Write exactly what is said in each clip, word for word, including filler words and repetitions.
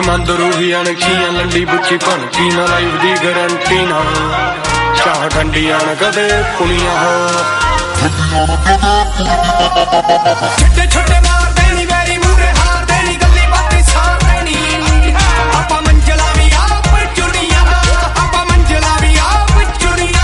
ਮੰਦ ਰੂਹੀ ਅਣਖੀਆਂ ਲੰਡੀ ਬੁੱਚੀ ਭਣਕੀ ਨਾ ਲਾਈਵ ਦੀ ਗਰੰਟੀ ਨਾ ਚਾਹ ਠੰਡੀਆਂ ਨਾ ਕਦੇ ਪੁਲੀਆਂ ਛੱਡੇ ਛੱਡੇ ਮਾਰਦੇ ਨੀ ਵੈਰੀ ਮੂਰੇ ਹਾਰਦੇ ਨੀ ਗੱਲੀ ਬਾਤੀ ਸਾਰਦੇ ਨੀ ਆਪਾਂ ਮੰਜ਼ਲਾਂ ਵੀ ਆਪ ਚੁਣੀਆਂ ਆਪਾਂ ਮੰਜ਼ਲਾਂ ਵੀ ਆਪ ਚੁਣੀਆਂ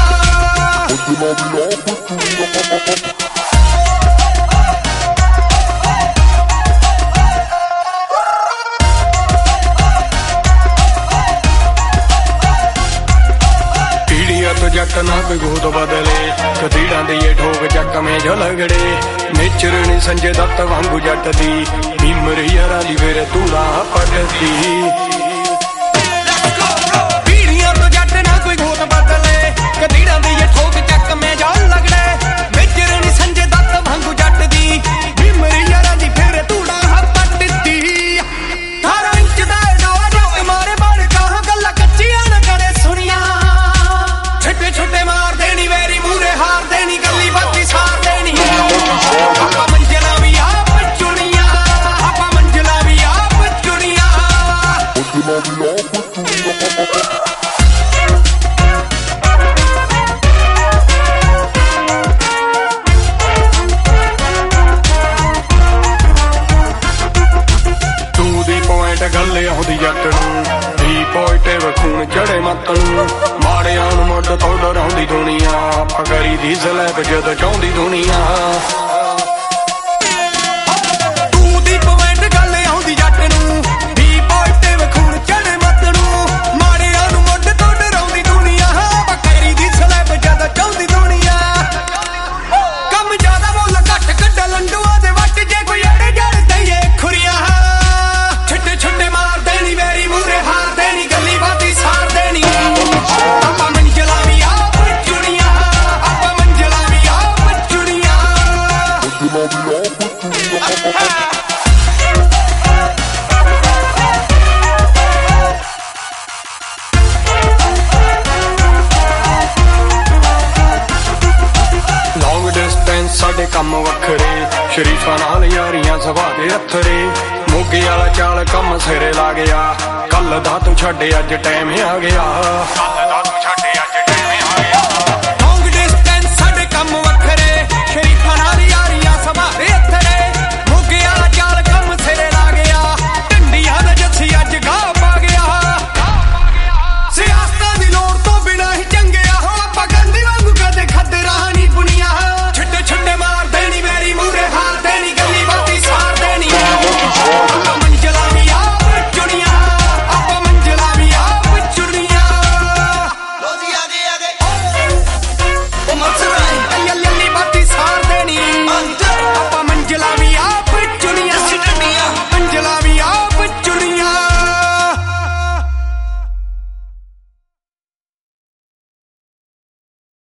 जट ना कोई गोद बदले कतीड़ा दिए ठोक जट में झलगड़े नेचर नी संजय दत्त वांगू जट दी भीमरी याराली वेरे तूड़ा पटती पीढ़ियां तो जट ना कोई गोद बदले कतीड़ा दिए ठोक जट में झलगड़े नेचर नी संजय दत्त वांगू जट दी भीमरी याराली वेरे तूड़ा पटती अठारह इंच दा डोला जट मारे बड़ कहां गल्लां कच्चियां ना करे सुनिया ਛੱਡੇ ਛੱਡੇ ਮਾਰਦੇ ਨੀ ਵੈਰੀ ਮੂਰੇ ਹਾਰਦੇ ਨੀ ਗੱਲੀ ਬਾਤੀ ਸਾਰਦੇ ਨੀ ਆਪਾਂ ਮੰਜ਼ਲਾਂ ਵੀ ਆਪ ਚੁਣੀਆਂ ਆਪਾਂ ਮੰਜ਼ਲਾਂ ਵੀ ਆਪ ਚੁਣੀਆਂ ਤੂੰ ਦੀ ਪੁਆਇੰਟ ਗੱਲੇ ਆਉਂਦੀ ਜੱਟ ਨੂੰ ਵੀ ਪੋਇਟਿਵ ਖੂਨ ਚੜੇ ਮੱਤ ਨੂੰ ਮਾੜਿਆਂ ਨੂੰ ਮੁੱਢ ਤੋਂ ਡਰਾਉਂਦੀ ਦੁਨੀਆ ਪਗਰੀ ਦੀ ਸਲੈਬ ਜਦ ਚਾਹੁੰਦੀ ਦੁਨੀਆ ਤੂੰ ਦੀ ਪੁਆਇੰਟ ਗੱਲ ਆਉਂਦੀ ਜੱਟ ਨੂੰ ਵੀ ਪੋਇਟਿਵ ਖੂਨ ਚੜੇ ਮੱਤ ਨੂੰ ਮਾੜਿਆਂ ਨੂੰ ਮੁੱਢ ਤੋਂ ਡਰਾਉਂਦੀ ਦੁਨੀਆ ਪਗਰੀ ਦੀ ਸਲੈਬ ਜਦ ਚਾਹੁੰਦੀ ਦੁਨੀਆ ਕੰਮ ਜ਼ਿਆਦਾ ਮੁੱਲ ਘੱਟ ਕੱਢ ਲੰਡੂਆਂ ਦੇ ਵੱਟ ਜੇ ਕੋਈ ਅੜੇ ਜੜ ਦਈਏ ਖੁਰੀਆਂ ਛੱਡੇ ਛੱਡੇ ਮਾਰਦੇ ਨੀ ਵੈਰੀ ਮੂਰੇ ਹਾਰਦੇ ਨੀ ਗੱਲੀ ਬਾਤੀ ਸਾਰਦੇ ਨੀ ਆਪਾਂ ਮੰਜ਼ਲਾਂ ਵੀ ਆਪ ਚੁਣੀਆਂ ਆਪਾਂ ਮੰਜ਼ਲਾਂ ਵੀ ਆਪ ਚੁਣੀਆਂ ਲੌਂਗ ਡਿਸਟੈਂਸ ਸਾਡੇ ਕੰਮ ਵੱਖਰੇ ਸ਼ਰੀਫਾਂ ਨਾਲ ਯਾਰੀਆਂ ਸੁਭਾਅ ਦੇ ਅੱਥਰੇ ਮੋਗੇ ਵਾਲਾ ਚਾਲ ਕੰਮ ਸਿਰੇ ਲਾ ਗਿਆ ਕੱਲ ਦਾ ਤੂੰ ਛੱਡ ਅੱਜ ਟਾਈਮ ਆ ਗਿਆ ਕੱਲ ਦਾ ਤੂੰ ਛੱਡ ਅੱਜ ਟਾਈਮ ਆ ਗਿਆ ਲੌਂਗ ਡਿਸਟੈਂਸ ਸਾਡੇ ਕੰਮ ਵੱਖਰੇ ਸ਼ਰੀਫਾਂ ਨਾਲ ਯਾਰੀਆਂ ਸੁਭਾਅ ਦੇ ਅੱਥਰੇ ਮੋਗੇ ਵਾਲਾ ਚਾਲ ਕੰਮ ਸਿਰੇ ਲਾ ਗਿਆ ਢੰਡੀਆਂ ਦਾ ਜੱਸੀ ਅੱਜ ਗਾਹ ਪਾ ਗਿਆ ਸਿਆਸਤਾਂ ਦੀ ਲੋੜ ਤੋਂ ਬਿਨਾਂ ਹੀ ਚੰਗਿਆ ਹੋ ਆਪਾਂ ਗੰਦੀ ਵਾਂਗੂ ਕਦੇ ਖੱਦਰਾ ਨਹੀਂ ਪੁਣੀਆਂ ਛੱਡੇ ਛੱਡੇ ਮਾਰਦੇ ਨੀ ਵੈਰੀ ਮੂਰੇ ਹਾਰਦੇ ਨੀ ਗੱਲੀ ਬਾਤੀ ਸਾਰਦੇ ਨੀ ਆਪਾਂ ਮੰਜ਼ਲਾਂ ਵੀ ਆਪ ਚੁਣੀਆਂ ਆਪਾਂ ਮੰਜ਼ਲਾਂ ਵੀ ਆਪ ਚੁਣੀਆਂ ਲੋ ਜੀ ਆਗੇ ਆਗੇ ਉਹ ਮਸਰਾਈ